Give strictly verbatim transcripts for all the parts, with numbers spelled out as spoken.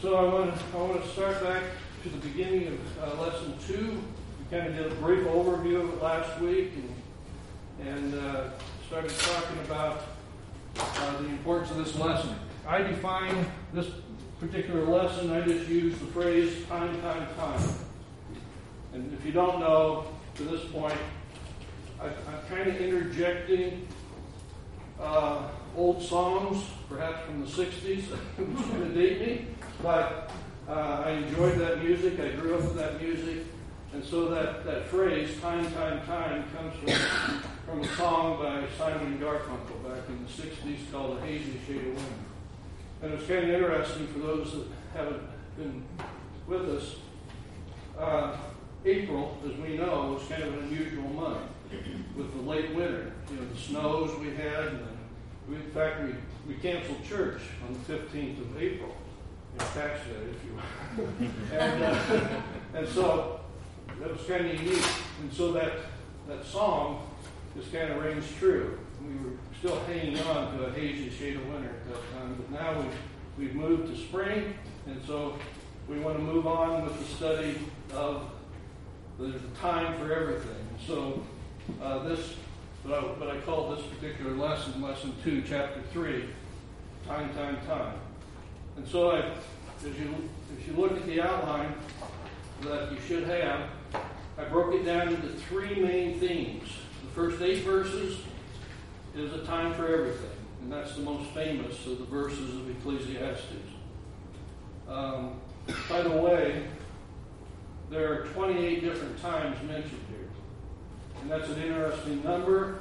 So I want to I want to start back to the beginning of uh, lesson two. We kind of did a brief overview of it last week, and and uh, started talking about uh, the importance of this lesson. I define this particular lesson. I just use the phrase time, time, time. And if you don't know, to this point, I, I'm kind of interjecting uh, old songs, perhaps from the sixties, which kind of date me. But uh, I enjoyed that music. I grew up with that music. And so that, that phrase, time, time, time, comes from, from a song by Simon and Garfunkel back in the sixties called A Hazy Shade of Winter. And it's kind of interesting for those that haven't been with us. Uh, April, as we know, was kind of an unusual month with the late winter. You know, the snows we had. And we, in fact, we, we canceled church on the fifteenth of April. You know, tax day, if you will. and, uh, and so that was kind of unique. And so that, that song just kind of rings true. We were still hanging on to A Hazy Shade of Winter at that time, but now we've, we've moved to spring, and so we want to move on with the study of the time for everything. So uh, this, what I, what I call this particular lesson, lesson two, chapter three, time, time, time. And so I, as you as you look at the outline that you should have, I broke it down into three main themes. The first eight verses is a time for everything, and that's the most famous of the verses of Ecclesiastes. Um, by the way, there are twenty-eight different times mentioned here, and that's an interesting number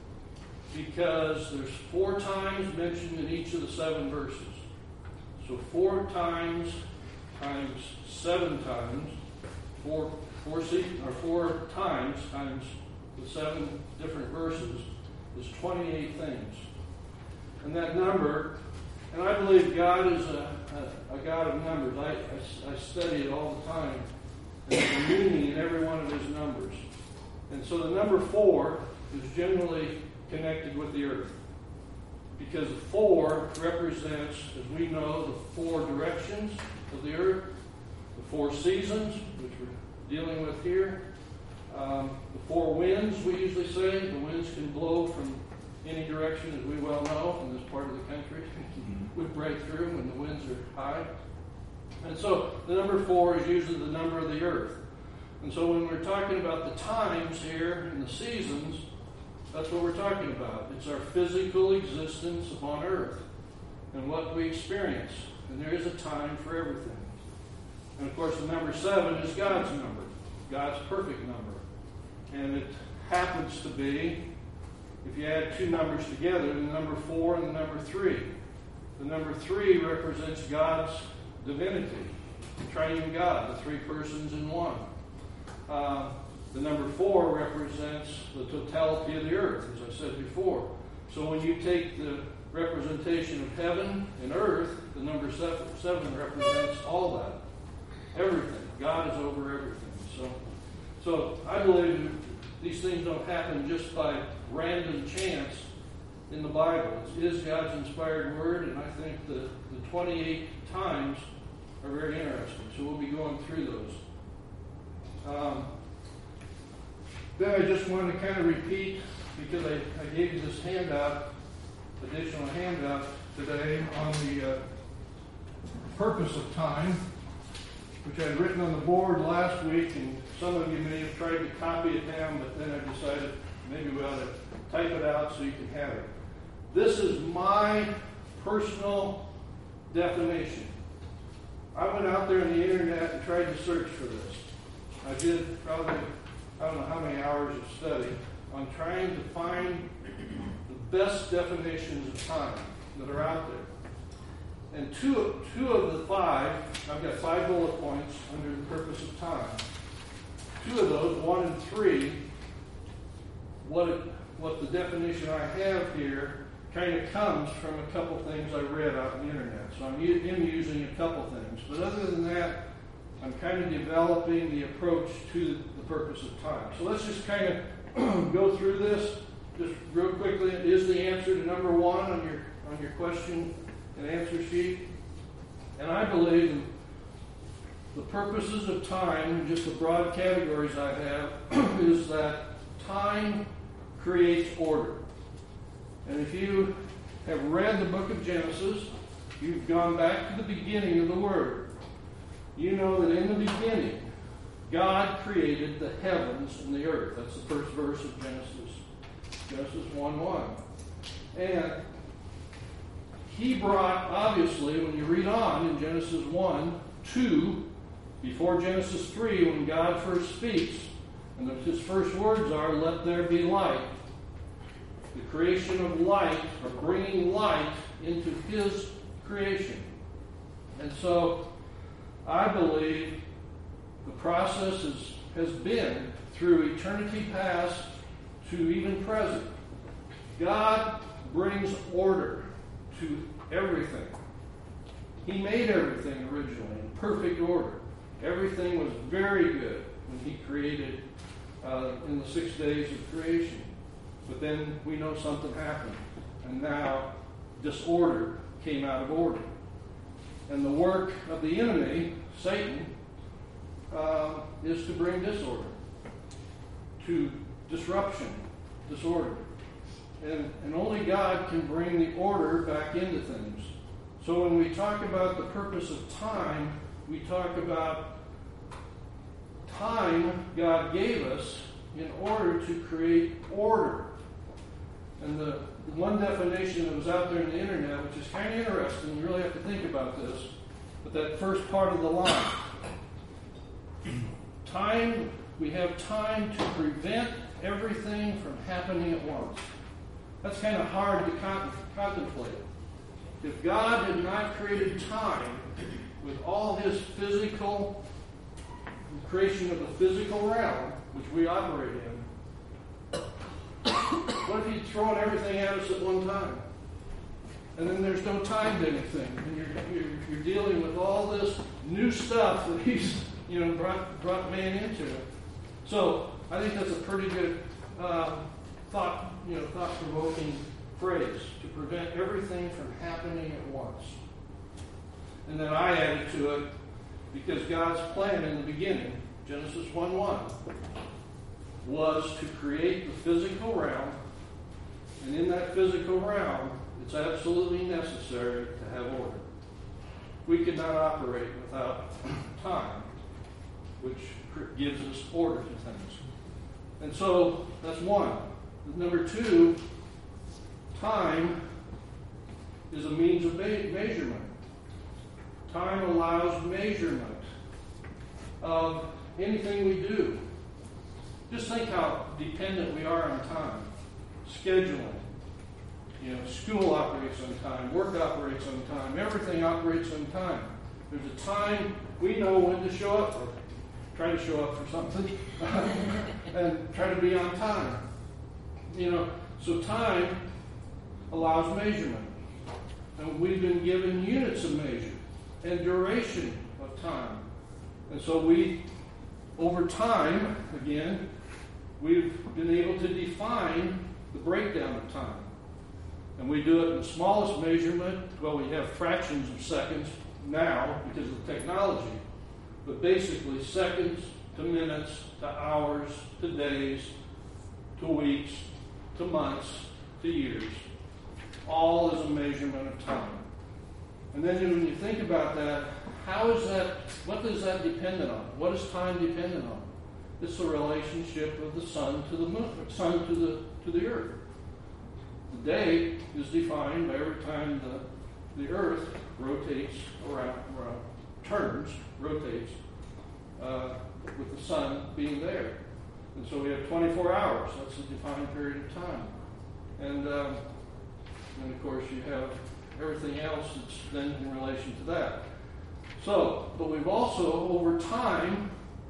because there's four times mentioned in each of the seven verses. So four times times seven times, four four or four times times the seven different verses is twenty-eight things. And that number, and I believe God is a, a, a God of numbers. I, I, I study it all the time. And there's a meaning in every one of his numbers. And so the number four is generally connected with the earth. Because the four represents, as we know, the four directions of the earth, the four seasons, which we're dealing with here, um, the four winds, we usually say. The winds can blow from any direction, as we well know, in this part of the country. We break through when the winds are high. And so the number four is usually the number of the earth. And so when we're talking about the times here and the seasons, that's what we're talking about. It's our physical existence upon earth and what we experience. And there is a time for everything. And of course the number seven is God's number, God's perfect number. And it happens to be, if you add two numbers together, the number four and the number three. The number three represents God's divinity, the triune God, the three persons in one. Uh, the number four represents the totality of the earth, as I said before. So when you take the representation of heaven and earth, the number seven, seven represents all that. Everything. God is over everything. So, so I believe these things don't happen just by random chance in the Bible. It is God's inspired word, and I think the, the twenty-eight times are very interesting. So we'll be going through those. Um, then I just want to kind of repeat, because I, I gave you this handout, additional handout today on the uh, purpose of time, which I'd written on the board last week, and some of you may have tried to copy it down, but then I decided maybe we ought to type it out so you can have it. This is my personal definition. I went out there on the internet and tried to search for this. I did probably, I don't know how many hours of study on trying to find the best definitions of time that are out there. And two, two of the five, I've got five bullet points under the purpose of time. Two of those, one and three, what, it, what the definition I have here kind of comes from a couple things I read out on the internet. So I'm, u- I'm using a couple things. But other than that, I'm kind of developing the approach to the purpose of time. So let's just kind of go through this just real quickly. Is the answer to number one on your on your question and answer sheet? And I believe the purposes of time, just the broad categories I have, is that time creates order. And if you have read the book of Genesis, you've gone back to the beginning of the Word. You know that in the beginning, God created the heavens and the earth. That's the first verse of Genesis. Genesis one one. And he brought, obviously, when you read on in Genesis one, two, before Genesis three, when God first speaks, and his first words are, "Let there be light." The creation of light, or bringing light into his creation. And so, I believe the process is, has been, through eternity past to even present, God brings order to everything. He made everything originally in perfect order. Everything was very good when he created uh, in the six days of creation. But then we know something happened. And now disorder came out of order. And the work of the enemy, Satan, uh, is to bring disorder, to disruption, disorder. And, and only God can bring the order back into things. So when we talk about the purpose of time, we talk about time God gave us in order to create order. And the, the one definition that was out there on the internet, which is kind of interesting, you really have to think about this, but that first part of the line. Time, we have time to prevent everything from happening at once. That's kind of hard to con- contemplate. If God had not created time with all his physical, the creation of the physical realm, which we operate in, what if he'd thrown everything at us at one time? And then there's no time to anything. And you're, you're, you're dealing with all this new stuff that he's, you know, brought, brought man into it. So I think that's a pretty good uh, thought, you know, thought-provoking phrase, to prevent everything from happening at once. And then I added to it, because God's plan in the beginning, Genesis one one, was to create the physical realm, and in that physical realm, it's absolutely necessary to have order. We could not operate without time, which gives us order to things. And so, that's one. Number two, time is a means of me- measurement. Time allows measurement of anything we do. Just think how dependent we are on time. Scheduling. You know, school operates on time. Work operates on time. Everything operates on time. There's a time we know when to show up, or try to show up for something, and try to be on time. You know, so time allows measurement. And we've been given units of measure and duration of time. And so we, over time, again, we've been able to define the breakdown of time. And we do it in the smallest measurement. Well, we have fractions of seconds now because of technology. But basically, seconds to minutes to hours to days to weeks to months to years. All is a measurement of time. And then when you think about that, how is that, what is that dependent on? What is time dependent on? It's the relationship of the sun to the moon, sun to the to the earth. The day is defined by every time the, the earth rotates around, around turns, rotates, uh, with the sun being there. And so we have twenty-four hours. That's a defined period of time. And, um, and of course, you have everything else that's then in relation to that. So, but we've also, over time,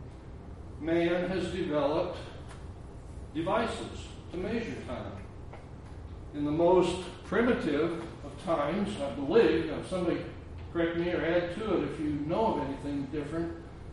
man has developed devices to measure time. In the most primitive of times, I believe, now somebody correct me or add to it if you know of anything different,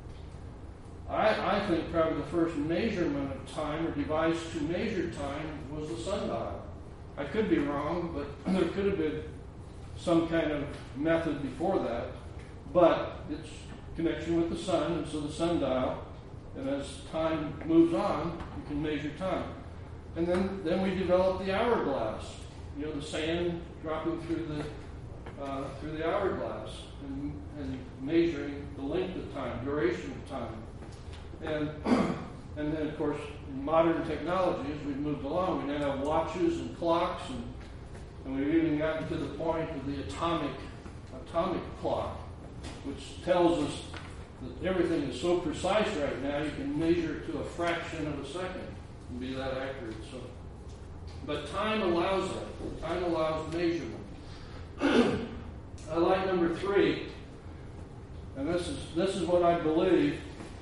I, I think probably the first measurement of time or device to measure time was the sundial. I could be wrong, but there could have been some kind of method before that. But it's connection with the sun, and so the sundial. And as time moves on, you can measure time. And then, then we developed the hourglass. You know, the sand dropping through the uh, through the hourglass and, and measuring the length of time, duration of time. And and then, of course, in modern technology, as we've moved along, we now have watches and clocks, and, and we've even gotten to the point of the atomic atomic clock, which tells us that everything is so precise right now, you can measure to a fraction of a second and be that accurate. So, but time allows that. Time allows measurement. I like number three, and this is this is what I believe,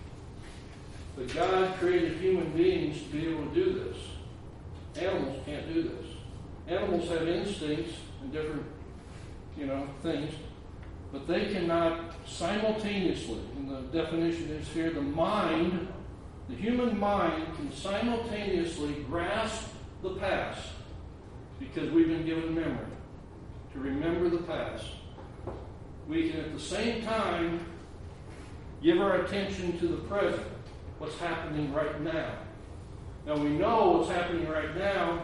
that God created human beings to be able to do this. Animals can't do this. Animals have instincts and different, you know, things, but they cannot simultaneously, and the definition is here, the mind, the human mind can simultaneously grasp the past, because we've been given memory, to remember the past. We can at the same time give our attention to the present, what's happening right now. Now we know what's happening right now,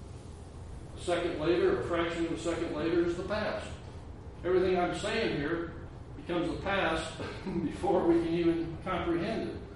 a second later, a fraction of a second later, is the past. Everything I'm saying here becomes the past before we can even comprehend it.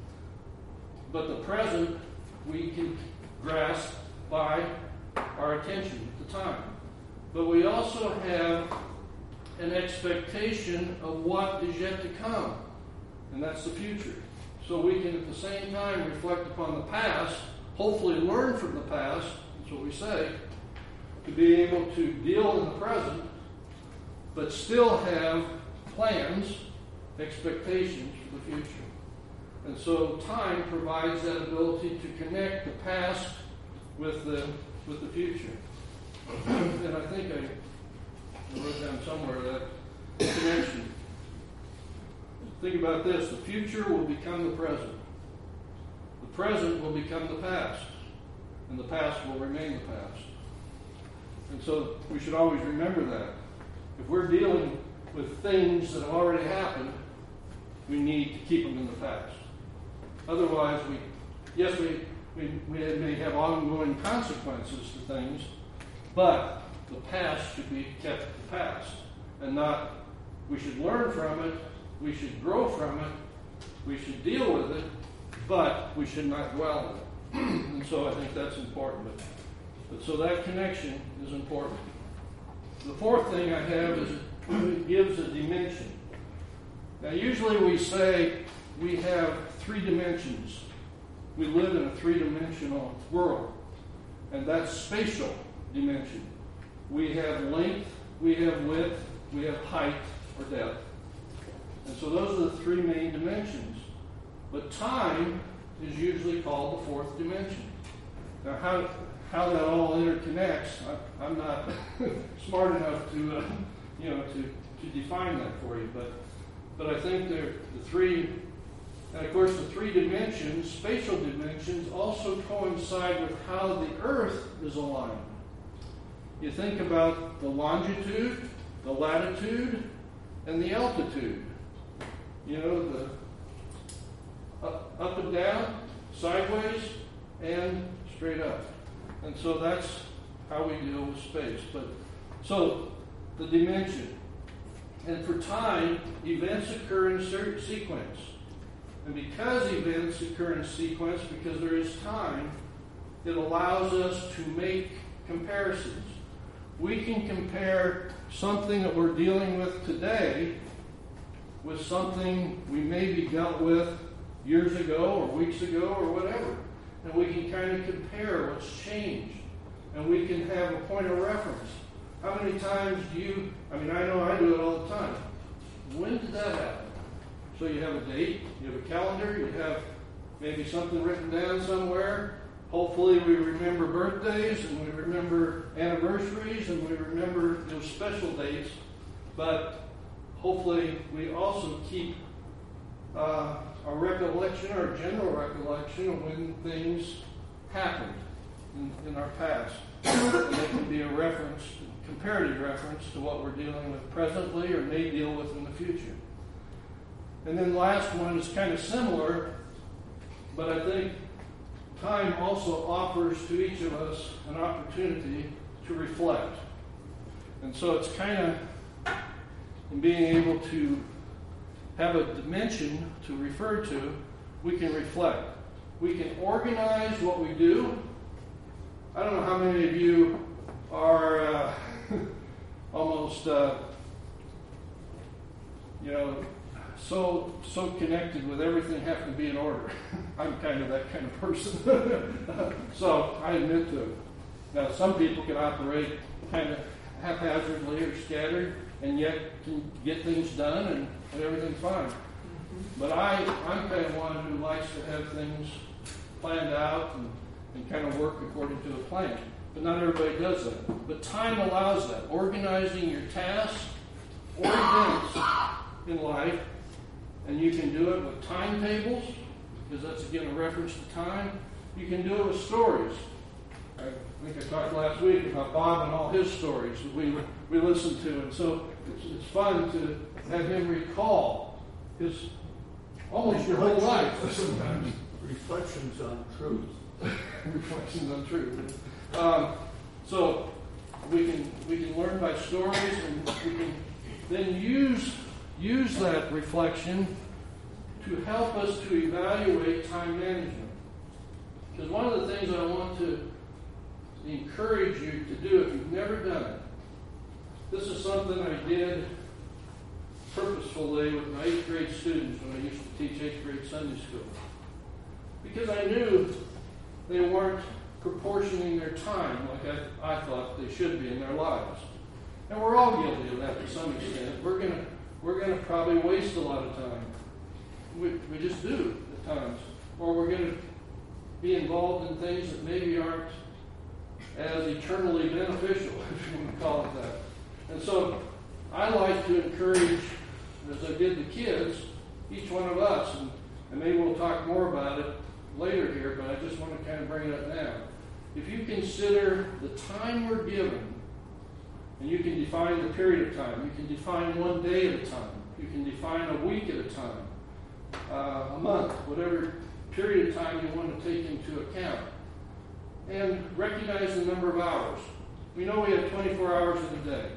But the present we can grasp by our attention at the time. But we also have an expectation of what is yet to come, and that's the future. So we can at the same time reflect upon the past, hopefully learn from the past, that's what we say, to be able to deal in the present, but still have plans, expectations for the future. And so time provides that ability to connect the past with the with the future. And I think I wrote down somewhere that connection. Think about this. The future will become the present. The present will become the past. And the past will remain the past. And so we should always remember that. If we're dealing with things that have already happened, we need to keep them in the past. Otherwise, we, yes, we, we, we may have ongoing consequences to things, but the past should be kept the past. And not, we should learn from it, we should grow from it, we should deal with it, but we should not dwell in it. And so I think that's important. But, but so that connection is important. The fourth thing I have is it gives a dimension. Now, usually we say we have three dimensions. We live in a three-dimensional world, and that's spatial dimension. We have length, we have width, we have height or depth. And so those are the three main dimensions. But time is usually called the fourth dimension. Now, how how that all interconnects, I, I'm not smart enough to, uh, you know, to, to define that for you. But but I think the three, and of course the three dimensions, spatial dimensions, also coincide with how the Earth is aligned. You think about the longitude, the latitude, and the altitude. You know, the up, up and down, sideways, and straight up. And so that's how we deal with space. But so the dimension. And for time, events occur in certain sequence. And because events occur in sequence, because there is time, it allows us to make comparisons. We can compare something that we're dealing with today with something we maybe dealt with years ago or weeks ago or whatever. And we can kind of compare what's changed. And we can have a point of reference. How many times do you, I mean, I know I do it all the time. When did that happen? So you have a date, you have a calendar, you have maybe something written down somewhere. Hopefully we remember birthdays and we remember anniversaries and we remember those special dates. But hopefully we also keep uh, a recollection or a general recollection of when things happened in, in our past. And that can be a reference, comparative reference to what we're dealing with presently or may deal with in the future. And then the last one is kind of similar, but I think time also offers to each of us an opportunity to reflect. And so it's kind of in being able to have a dimension to refer to, we can reflect. We can organize what we do. I don't know how many of you are uh, almost, uh, you know, so so connected with everything having to be in order. I'm kind of that kind of person. So I admit to it. Now, some people can operate kind of haphazardly or scattered and yet can get things done and, and everything's fine. But I, I'm kind of one who likes to have things planned out and, and kind of work according to a plan. But not everybody does that. But time allows that. Organizing your tasks or events in life, and you can do it with timetables, because that's again a reference to time. You can do it with stories. I think I talked last week about Bob and all his stories that we we listened to, and so it's, it's fun to have him recall his almost your whole life. Sometimes reflections on truth. Reflections on truth. Um, so we can we can learn by stories, and we can then use use that reflection to help us to evaluate time management. Because one of the things I want to encourage you to do, if you've never done it, this is something I did purposefully with my eighth grade students when I used to teach eighth grade Sunday school. Because I knew they weren't proportioning their time like I, I thought they should be in their lives. And we're all guilty of that to some extent. We're gonna we're gonna probably waste a lot of time. We we just do at times. Or we're gonna be involved in things that maybe aren't as eternally beneficial, if you want to call it that. And so I like to encourage, as I did the kids, each one of us, and, and maybe we'll talk more about it later here, but I just want to kind of bring it up now. If you consider the time we're given, and you can define the period of time, you can define one day at a time, you can define a week at a time, uh, a month, whatever period of time you want to take into account, and recognize the number of hours. We know we have twenty-four hours in a day.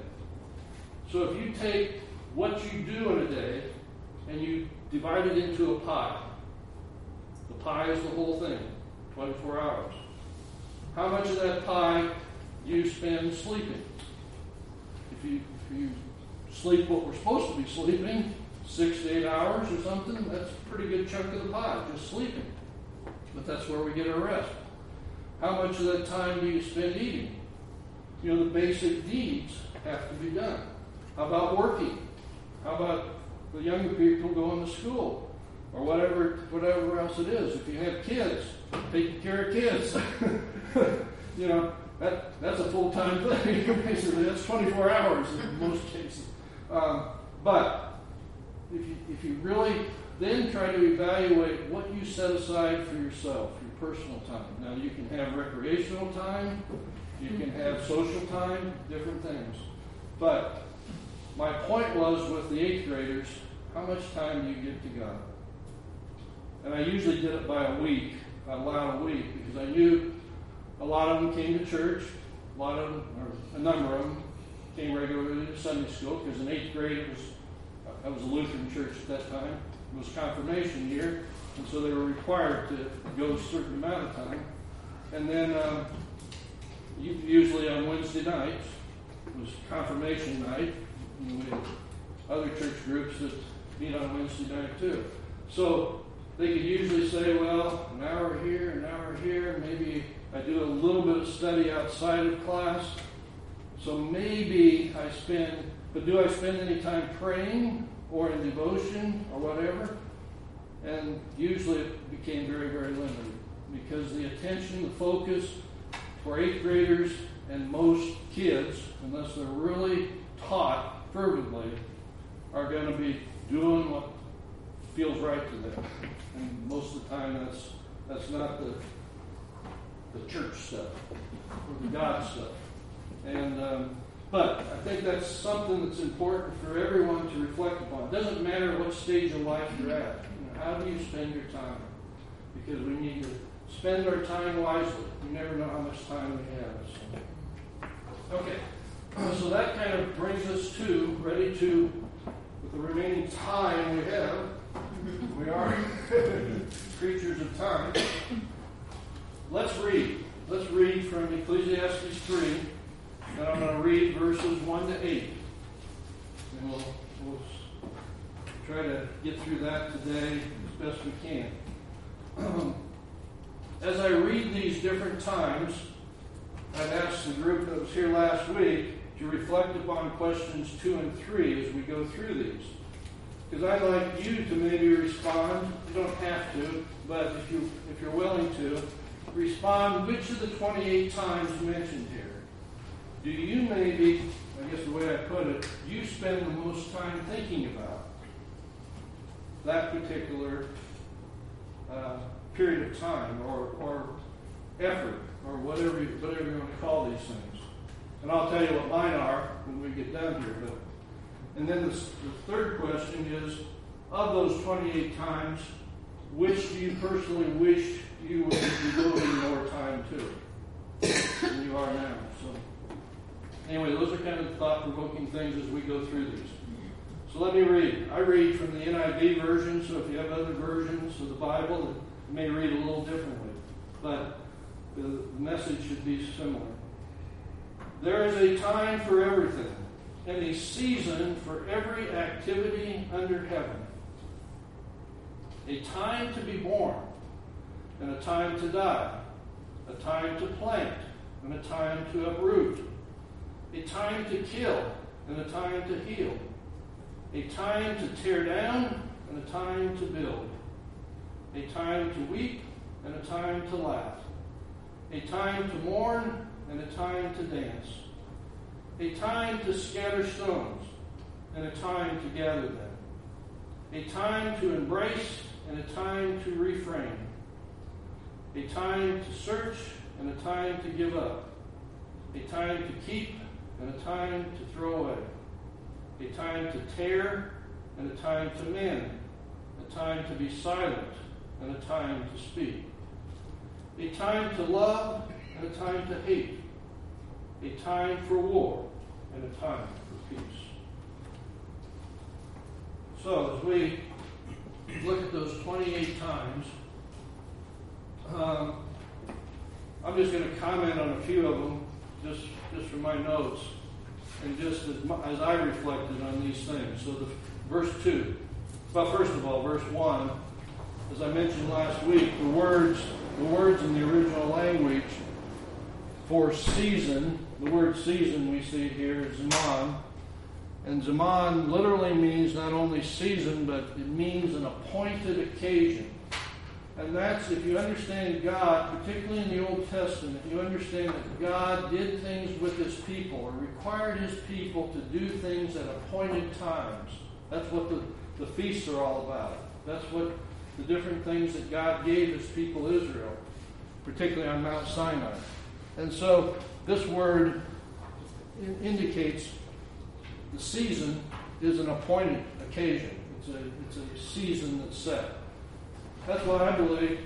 So if you take what you do in a day and you divide it into a pie, the pie is the whole thing, twenty-four hours. How much of that pie do you spend sleeping? If you, if you sleep what we're supposed to be sleeping, six to eight hours or something, that's a pretty good chunk of the pie, just sleeping. But that's where we get our rest. How much of that time do you spend eating? You know, the basic needs have to be done. How about working? How about the younger people going to school? Or whatever whatever else it is. If you have kids, taking care of kids. You know, that that's a full-time thing. Basically, that's twenty-four hours in most cases. Um, but if you, if you really then try to evaluate what you set aside for yourself, your personal time. Now, you can have recreational time, you can have social time, different things. But my point was with the eighth graders, how much time do you give to God? And I usually did it by a week, I allowed a week, because I knew a lot of them came to church, a lot of them, or a number of them, came regularly to Sunday school, because in eighth grade it was, I was a Lutheran church at that time, it was confirmation year, and so they were required to go a certain amount of time. And then uh, usually on Wednesday nights, it was confirmation night, and we had other church groups that meet on Wednesday night too. So they could usually say, well, an hour here, an hour here, maybe I do a little bit of study outside of class. So maybe I spend, but do I spend any time praying or in devotion or whatever? And usually it became very, very limited because the attention, the focus for eighth graders and most kids, unless they're really taught fervently, are going to be doing what feels right to them. And most of the time that's that's not the the church stuff or the God stuff. And um, But I think that's something that's important for everyone to reflect upon. It doesn't matter what stage of life you're at. You know, how do you spend your time? Because we need to spend our time wisely. We never know how much time we have. So. Okay, so that kind of brings us to, ready to, with the remaining time we have, we are creatures of time. Let's read. Let's read from Ecclesiastes three. And I'm going to read verses one to eight. And we'll, we'll try to get through that today as best we can. As I read these different times, I've asked the group that was here last week to reflect upon questions two and three as we go through these. Because I'd like you to maybe respond. You don't have to, but if, you, if you're willing to, respond which of the twenty-eight times mentioned here do you maybe, I guess the way I put it, you spend the most time thinking about that particular uh, period of time or, or effort or whatever you, whatever you want to call these things. And I'll tell you what mine are when we get done here. But, and then the, the third question is, of those twenty-eight times, which do you personally wish you would be devoting more time to than you are now? So, anyway, those are kind of thought-provoking things as we go through these. So let me read. I read from the N I V version, so if you have other versions of the Bible, it may read a little differently. But the message should be similar. There is a time for everything, and a season for every activity under heaven. A time to be born, and a time to die. A time to plant, and a time to uproot. A time to kill, and a time to heal. A time to tear down, and a time to build. A time to weep, and a time to laugh. A time to mourn, and a time to dance. A time to scatter stones, and a time to gather them. A time to embrace, and a time to refrain. A time to search, and a time to give up. A time to keep, and a time to throw away. A time to tear, and a time to mend. A time to be silent, and a time to speak. A time to love, and a time to hate. A time for war, and a time for peace. So, as we look at those twenty-eight times, um, I'm just going to comment on a few of them, just, just from my notes, and just as, as I reflected on these things. So, the verse two. Well, first of all, verse one. As I mentioned last week, the words, the words in the original language for season, the word season we see here is zaman. And zaman literally means not only season, but it means an appointed occasion. And that's, if you understand God, particularly in the Old Testament, you understand that God did things with his people, or required his people to do things at appointed times. That's what the, the feasts are all about. That's what the different things that God gave his people Israel, particularly on Mount Sinai. And so this word in- indicates the season is an appointed occasion. It's a, it's a season that's set. That's what I believe.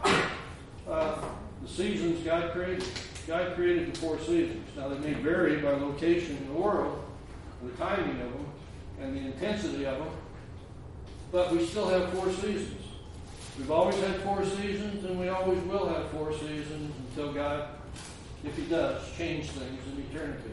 Uh, the seasons God created. God created the four seasons. Now they may vary by location in the world, the timing of them, and the intensity of them, but we still have four seasons. We've always had four seasons, and we always will have four seasons until God, if he does, change things in eternity.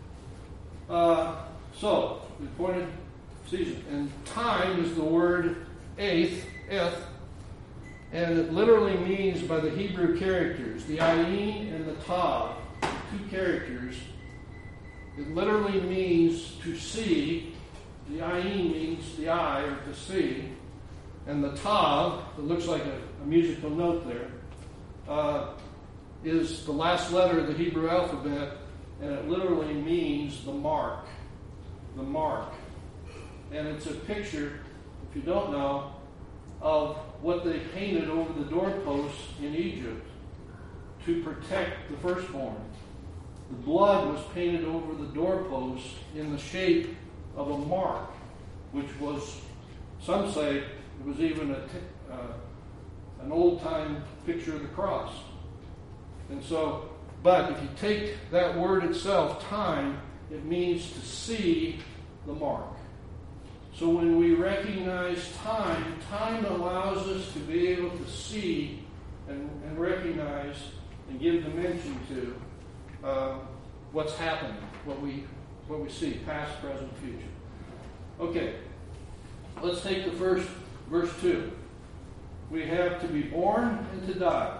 Uh, so, the appointed season. And time is the word eighth, eth, and it literally means by the Hebrew characters, the ayin and the tav, two characters. It literally means to see. The ayin means the eye, or to see. And the tav, that looks like a, a musical note there, uh, is the last letter of the Hebrew alphabet, and it literally means the mark. The mark. And it's a picture, if you don't know, of what they painted over the doorposts in Egypt to protect the firstborn. the blood was painted over the doorpost in the shape of a mark, which was, some say, it was even a t- uh, an old-time picture of the cross. And so, but if you take that word itself, time, it means to see the mark. So when we recognize time, time allows us to be able to see and, and recognize and give dimension to uh, what's happening, what we what we see, past, present, future. Okay, let's take the first verse two. We have to be born and to die.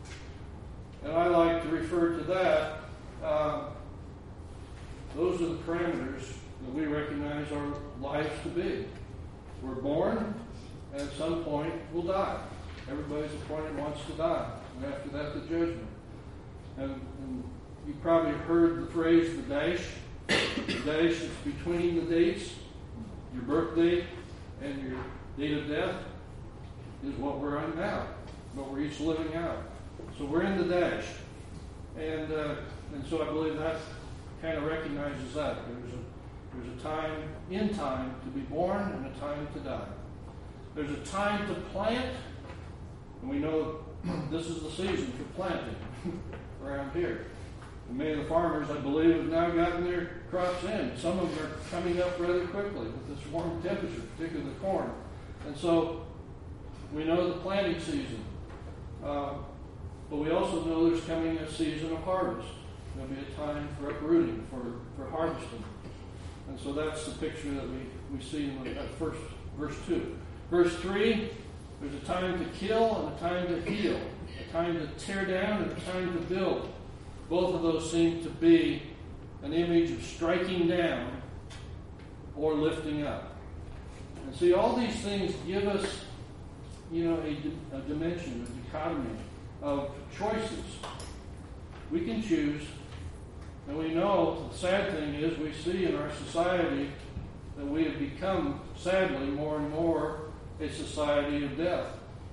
And I like to refer to that, uh, those are the parameters that we recognize our lives to be. We're born, and at some point we'll die. Everybody's appointed wants to die. And after that, the judgment. And, and you probably heard the phrase, the dash. The dash is between the dates. Your birth date and your date of death is what we're on now, what we're each living out. So we're in the dash. And uh, and so I believe that kind of recognizes that. There's a There's a time in time to be born and a time to die. There's a time to plant, and we know this is the season for planting around here. And many of the farmers, I believe, have now gotten their crops in. Some of them are coming up rather quickly with this warm temperature, particularly the corn. And so we know the planting season. Uh, but we also know there's coming a season of harvest. There'll be a time for uprooting, for, for harvesting. And so that's the picture that we, we see in that first verse two. Verse three, there's a time to kill and a time to heal, a time to tear down and a time to build. Both of those seem to be an image of striking down or lifting up. And see, all these things give us, you know, a, a dimension, a dichotomy of choices. We can choose. And we know the sad thing is we see in our society that we have become, sadly, more and more a society of death,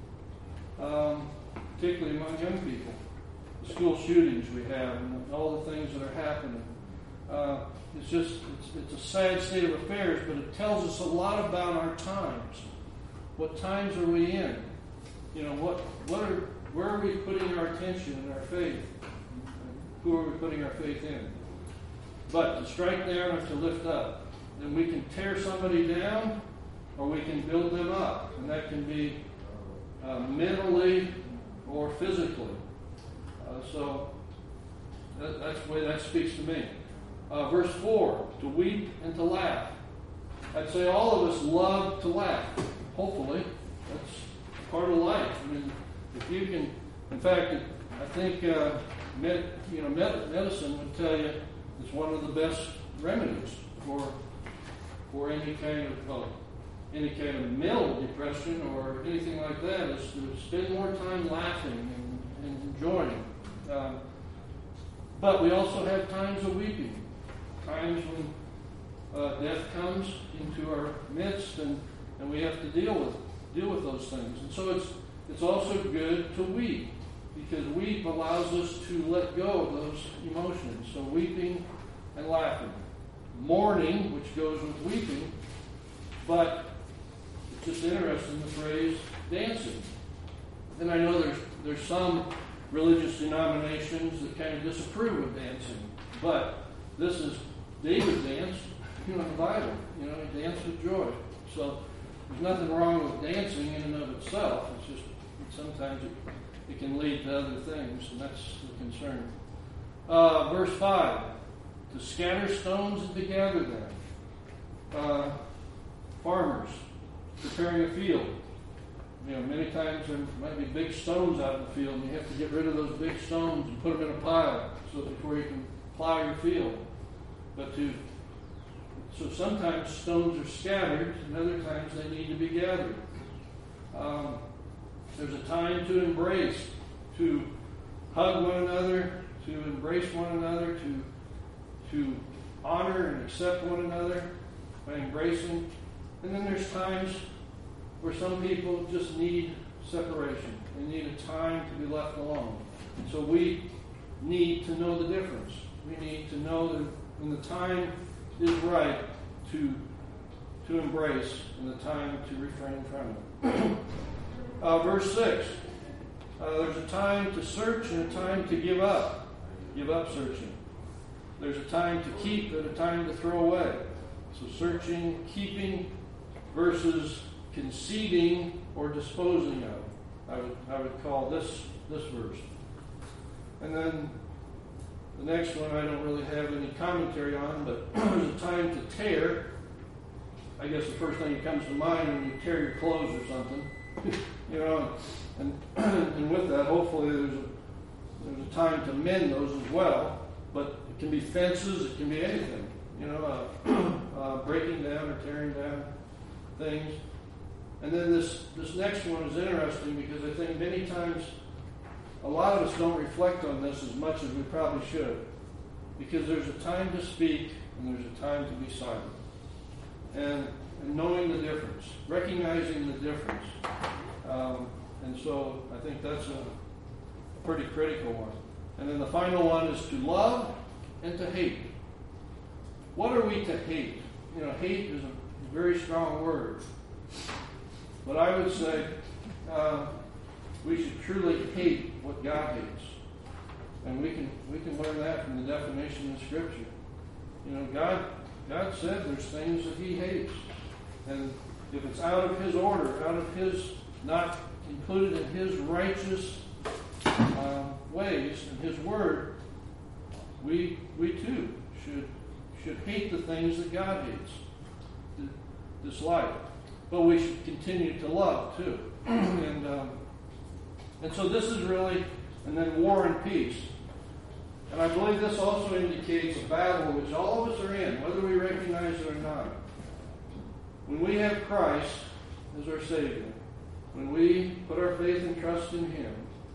um, particularly among young people. The school shootings we have and all the things that are happening. Uh, it's just, it's, it's a sad state of affairs, but it tells us a lot about our times. What times are we in? You know, what, what are, where are we putting our attention and our faith? Who are we putting our faith in? But to strike down or to lift up. Then we can tear somebody down or we can build them up. And that can be uh, mentally or physically. Uh, so that, that's the way that speaks to me. Uh, verse four, to weep and to laugh. I'd say all of us love to laugh. Hopefully. That's part of life. I mean, if you can, in fact, I think... Uh, Med, you know, med, medicine would tell you it's one of the best remedies for for any kind of well, any kind of mental depression or anything like that is to spend more time laughing and, and enjoying. Um, but we also have times of weeping, times when uh, death comes into our midst, and, and we have to deal with deal with those things. And so it's it's also good to weep. Because weep allows us to let go of those emotions. So weeping and laughing. Mourning, which goes with weeping, but it's just interesting, the phrase dancing. And I know there's there's some religious denominations that kind of disapprove of dancing, but this is David danced, you know, in the Bible. You know, he danced with joy. So there's nothing wrong with dancing in and of itself. It's just sometimes it It can lead to other things, and that's the concern. Uh, verse five, to scatter stones and to gather them. Uh, farmers preparing a field. You know, many times there might be big stones out in the field, and you have to get rid of those big stones and put them in a pile so before you can plow your field. But to so sometimes stones are scattered, and other times they need to be gathered. Um, There's a time to embrace, to hug one another, to embrace one another, to, to honor and accept one another by embracing. And then there's times where some people just need separation. They need a time to be left alone. So we need to know the difference. We need to know that when the time is right to to embrace and the time to refrain from it. uh, verse six. Uh, there's a time to search and a time to give up. Give up searching. There's a time to keep and a time to throw away. So searching, keeping versus conceding or disposing of. I would I would call this this verse. And then the next one I don't really have any commentary on, but there's a time to tear. I guess the first thing that comes to mind when you tear your clothes or something, you know, and and with that, hopefully there's a there's a time to mend those as well. But it can be fences, it can be anything, you know, uh, uh, breaking down or tearing down things. And then this this next one is interesting because I think many times a lot of us don't reflect on this as much as we probably should, because there's a time to speak and there's a time to be silent. And, and knowing the difference, recognizing the difference. Um, and so I think that's a pretty critical one. And then the final one is to love and to hate. What are we to hate? You know, hate is a very strong word. But I would say uh, we should truly hate what God hates. And we can we can learn that from the definition in Scripture. You know, God God said there's things that He hates. And if it's out of His order, out of His, not included in His righteous um, ways and His Word, we we too should should hate the things that God hates, dislike. But we should continue to love too. and um, and so this is really, and then war and peace. And I believe this also indicates a battle which all of us are in, whether we recognize it or not. When we have Christ as our Savior, when we put our faith and trust in Him,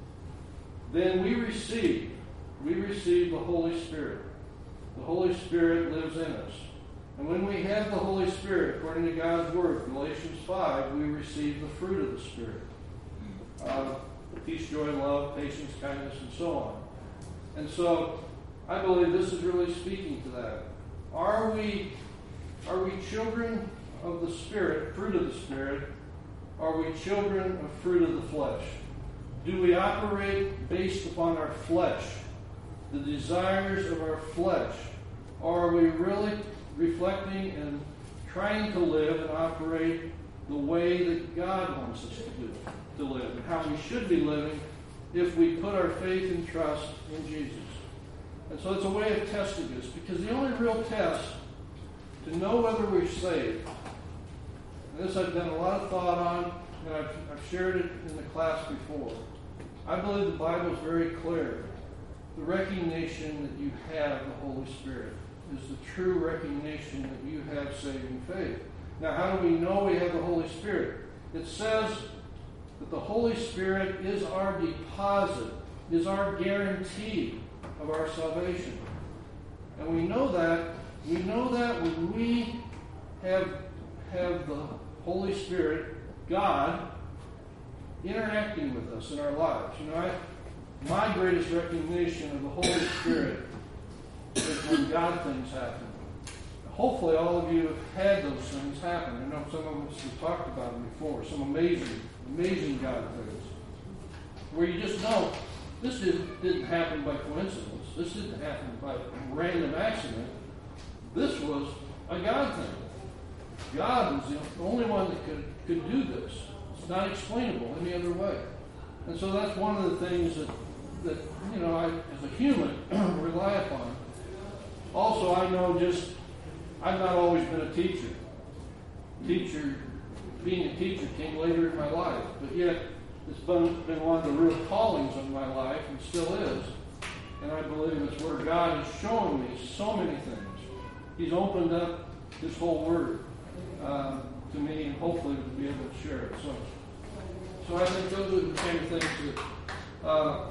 then we receive, we receive the Holy Spirit. The Holy Spirit lives in us. And when we have the Holy Spirit, according to God's Word, Galatians five, we receive the fruit of the Spirit. Uh, peace, joy, love, patience, kindness, and so on. And so, I believe this is really speaking to that. Are we, are we children of the Spirit, fruit of the Spirit? Are we children of fruit of the flesh? Do we operate based upon our flesh, the desires of our flesh? Or are we really reflecting and trying to live and operate the way that God wants us to do, to live, and how we should be living if we put our faith and trust in Jesus? And so it's a way of testing us, because the only real test to know whether we're saved, and this I've done a lot of thought on, and I've, I've shared it in the class before. I believe the Bible is very clear. The recognition that you have the Holy Spirit is the true recognition that you have saving faith. Now, how do we know we have the Holy Spirit? It says that the Holy Spirit is our deposit, is our guarantee of our salvation. And we know that, we know that when we have, have the Holy Spirit, God, interacting with us in our lives. You know, I, my greatest recognition of the Holy Spirit is when God things happen. Hopefully all of you have had those things happen. I know some of us have talked about them before. Some amazing, amazing God things. Where you just know, this didn't, didn't happen by coincidence. This didn't happen by random accident. This was a God thing. God was the only one that could, could do this. It's not explainable any other way. And so that's one of the things that, that you know, I, as a human, rely upon. Also, I know just, I've not always been a teacher. Teacher, being a teacher came later in my life, but yet it's been, been one of the real callings of my life, and still is. And I believe it's where God has shown me so many things. He's opened up His whole Word um, to me, and hopefully to be able to share it. So, so I think those are the kind of things that uh,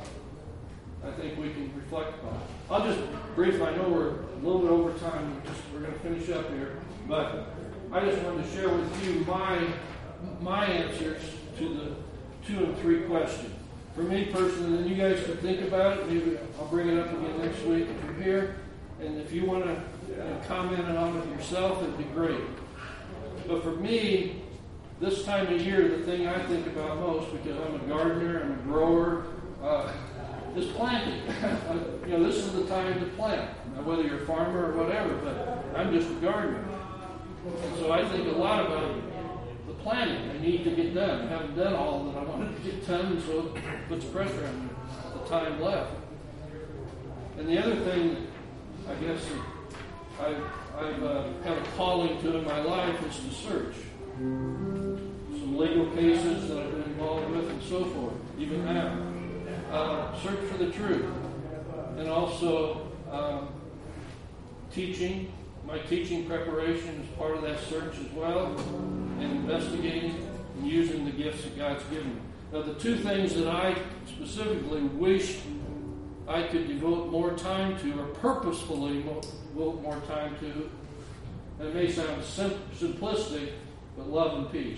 I think we can reflect upon. I'll just briefly, I know we're a little bit over time, we're, just, we're going to finish up here, but I just wanted to share with you my my answers to the two and three questions. For me personally, and you guys can think about it, maybe I'll bring it up again next week if you're here. and if you want to uh, comment on it yourself, it'd be great. But for me, this time of year, the thing I think about most, because I'm a gardener, I'm a grower, uh, is planting. You know, this is the time to plant. Now, whether you're a farmer or whatever, but I'm just a gardener. And so I think a lot about the planting I need to get done. I haven't done all that I wanted to get done, so it puts pressure on the time left. And the other thing, I guess, that I've, I've uh, had a calling to in my life is to search. Some legal cases that I've been involved with and so forth, even now. Uh, search for the truth. And also um, teaching. My teaching preparation is part of that search as well. And investigating and using the gifts that God's given me. Now, the two things that I specifically wish I could devote more time to, or purposefully devote more time to, and it may sound sim- simplistic, but love and peace.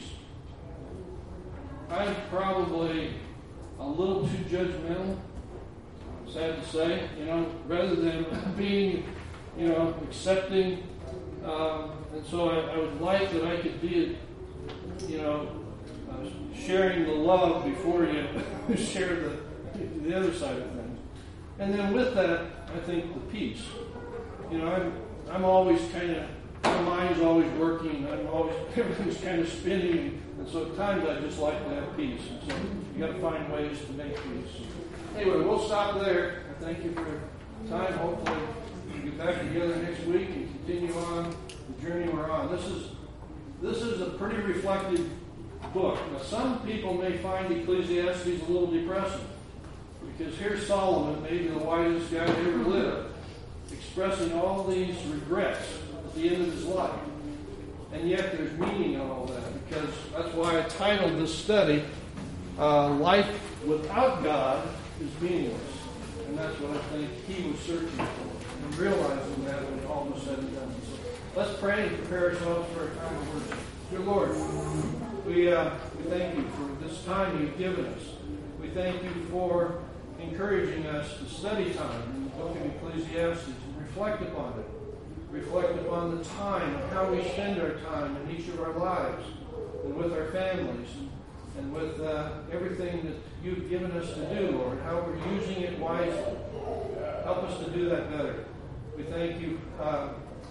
I'm probably a little too judgmental, sad to say, you know, rather than being, you know, accepting. Um, and so I, I would like that I could be, you know, uh, sharing the love before you share the, the other side of things. And then with that, I think the peace. You know, I'm, I'm always kind of, my mind's always working. I'm always, everything's kind of spinning. And so at times I just like to have peace. And so you got to find ways to make peace. Anyway, we'll stop there. I thank you for your time. Hopefully we'll get back together next week and continue on the journey we're on. This is, this is a pretty reflective book. Now, some people may find Ecclesiastes a little depressing. Because here's Solomon, maybe the wisest guy that ever lived, expressing all these regrets at the end of his life. And yet there's meaning in all that, because that's why I titled this study, uh, Life Without God is Meaningless. And that's what I think he was searching for, and realizing that when all was said and done. So let's pray and prepare ourselves for a time of worship. Dear Lord, we, uh, we thank you for this time you've given us. We thank you for encouraging us to study time in the book of Ecclesiastes and reflect upon it. Reflect upon the time and how we spend our time in each of our lives and with our families and, and with uh, everything that you've given us to do, Lord, how we're using it wisely. Help us to do that better. We thank you uh,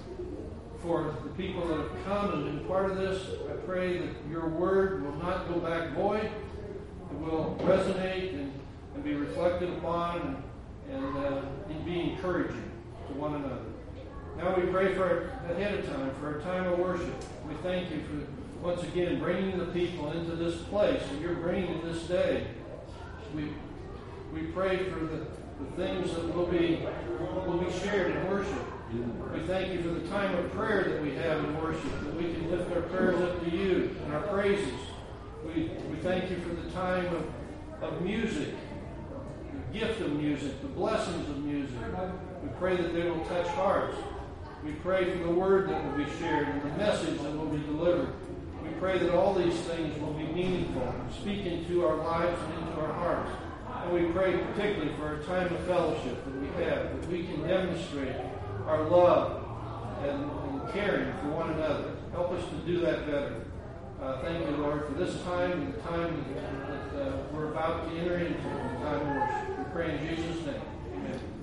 for the people that have come and been part of this. I pray that your word will not go back void. It will resonate and and be reflected upon and, and, uh, and be encouraging to one another. Now we pray for ahead of time, for a time of worship. We thank you for, once again, bringing the people into this place that you're bringing this day. We we pray for the, the things that will be, will be shared in worship. We thank you for the time of prayer that we have in worship, that we can lift our prayers up to you and our praises. We, we thank you for the time of, of music, gift of music, the blessings of music. We pray that they will touch hearts. We pray for the word that will be shared and the message that will be delivered. We pray that all these things will be meaningful and speak into our lives and into our hearts. And we pray particularly for a time of fellowship that we have, that we can demonstrate our love and, and caring for one another. Help us to do that better. Uh, thank you, Lord, for this time and the time that uh, we're about to enter into, the time of worship. We pray in Jesus' name. Amen.